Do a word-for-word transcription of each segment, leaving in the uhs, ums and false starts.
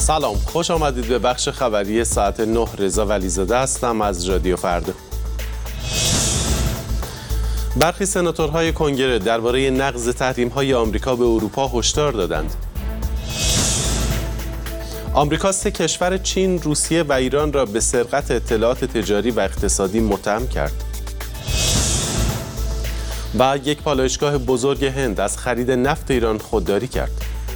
سلام، خوش آمدید به بخش خبری ساعت نه. رضا ولیزاده هستم از رادیو فردا. برخی سناتورهای کنگره درباره نقض تحریم‌های آمریکا به اروپا هشدار دادند. آمریکا سه کشور چین، روسیه و ایران را به سرقت اطلاعات تجاری و اقتصادی متهم کرد. و یک پالایشگاه بزرگ هند از خرید نفت ایران خودداری کرد.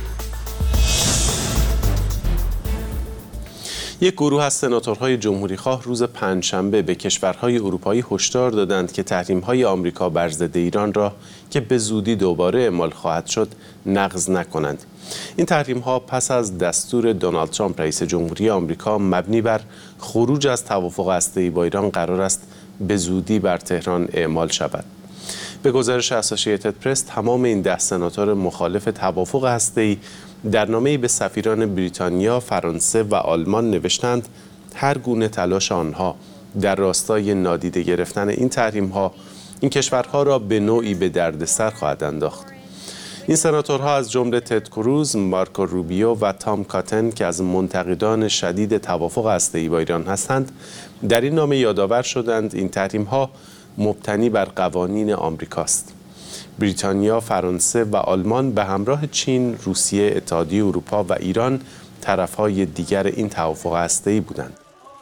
یک گروه از سناتورهای جمهوریخواه روز پنجشنبه به کشورهای اروپایی هشدار دادند که تحریم‌های آمریکا بر ضد ایران را که به زودی دوباره اعمال خواهد شد نقض نکنند. این تحریم‌ها پس از دستور دونالد ترامپ رئیس جمهوری آمریکا مبنی بر خروج از توافق هسته‌ای با ایران قرار است به زودی بر تهران اعمال شود. به گزارش اسوسییتد پرس، تمام این ده سناتور مخالف توافق هسته‌ای در نامه‌ای به سفیران بریتانیا، فرانسه و آلمان نوشتند هر گونه تلاش آنها در راستای نادیده گرفتن این تحریم‌ها این کشورها را به نوعی به دردسر خواهد انداخت. این سناتورها از جمله تد کروز، مارکو روبیو و تام کاتن که از منتقدان شدید توافق هسته‌ای با ایران هستند، در این نامه یادآور شدند این تحریم‌ها مبتنی بر قوانین آمریکاست. بریتانیا، فرانسه و آلمان به همراه چین، روسیه، اتحادیه اروپا و ایران طرفهای دیگر این توافق هسته‌ای بودند.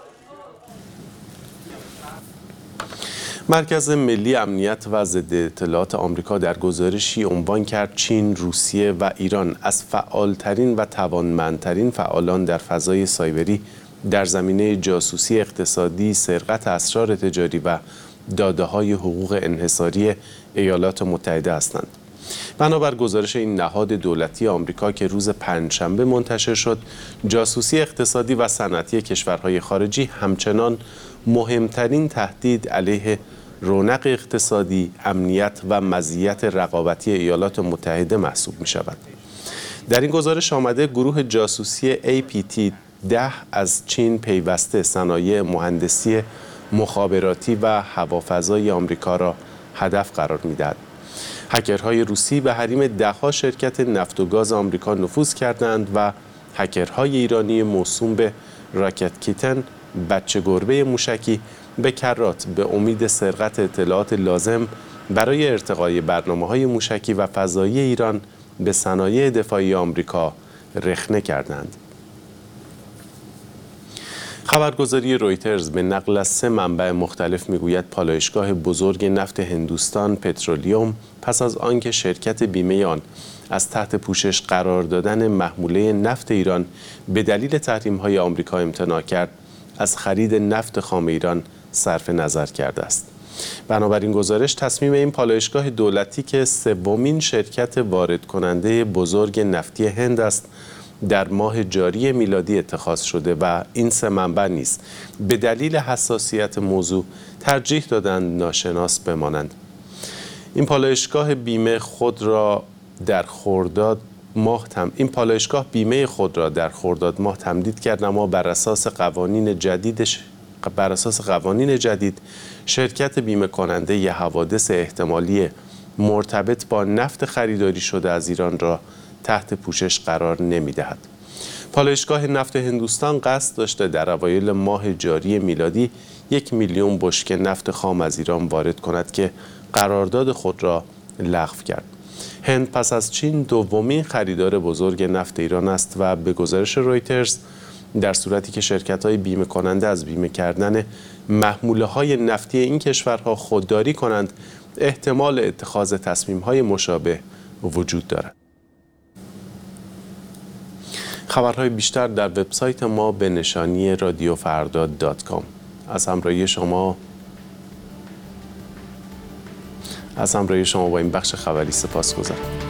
مرکز ملی امنیت و ضد اطلاعات آمریکا در گزارشی عنوان کرد چین، روسیه و ایران از فعالترین و توانمندترین فعالان در فضای سایبری در زمینه جاسوسی اقتصادی، سرقت اسرار تجاری و داده‌های حقوق انحصاری ایالات متحده هستند. بنابر گزارش این نهاد دولتی آمریکا که روز پنجشنبه منتشر شد، جاسوسی اقتصادی و صنعتی کشورهای خارجی همچنان مهمترین تهدید علیه رونق اقتصادی، امنیت و مزیت رقابتی ایالات متحده محسوب می شود. در این گزارش آمده گروه جاسوسی ای پی تی ده از چین پیوسته صنایع مهندسی مخابراتی و هوافضای آمریکا را هدف قرار می‌دهد. هکرهای روسی به حریم ده‌ها شرکت نفت و گاز آمریکا نفوذ کردند و هکرهای ایرانی موسوم به راکت کیتن، بچه گربه موشکی، به کرات به امید سرقت اطلاعات لازم برای ارتقای برنامه‌های موشکی و فضایی ایران به صنایع دفاعی آمریکا رخنه کردند. خبرگزاری رویترز به نقل از سه منبع مختلف میگوید پالایشگاه بزرگ نفت هندوستان پترولیوم پس از آنکه شرکت بیمه آن از تحت پوشش قرار دادن محموله نفت ایران به دلیل تحریم‌های آمریکا امتناع کرد، از خرید نفت خام ایران صرف نظر کرده است. بنابراین گزارش تصمیم این پالایشگاه دولتی که سومین شرکت وارد کننده بزرگ نفتی هند است در ماه جاری میلادی اتخاذ شده و این سه منبع نیز به دلیل حساسیت موضوع ترجیح دادند ناشناس بمانند. این پالایشگاه بیمه خود را در خرداد ماه تم... این پالایشگاه بیمه خود را در خرداد ماه تمدید کرد، اما بر اساس قوانین جدیدش بر اساس قوانین جدید شرکت بیمه کننده ی حوادث احتمالی مرتبط با نفت خریداری شده از ایران را تحت پوشش قرار نمی‌دهد. پالایشگاه نفت هندوستان قصد داشته در اوایل ماه جاری میلادی یک میلیون بشکه نفت خام از ایران وارد کند که قرارداد خود را لغو کرد. هند پس از چین دومین خریدار بزرگ نفت ایران است و به گزارش رویترز در صورتی که شرکت‌های بیمه کننده از بیمه کردن محموله‌های نفتی این کشورها خودداری کنند، احتمال اتخاذ تصمیم‌های مشابه وجود دارد. خبرهای بیشتر در وبسایت ما به نشانی رادیو فردا دات کام. از همراهی شما از همراهی شما با این بخش خبری سپاسگزارم.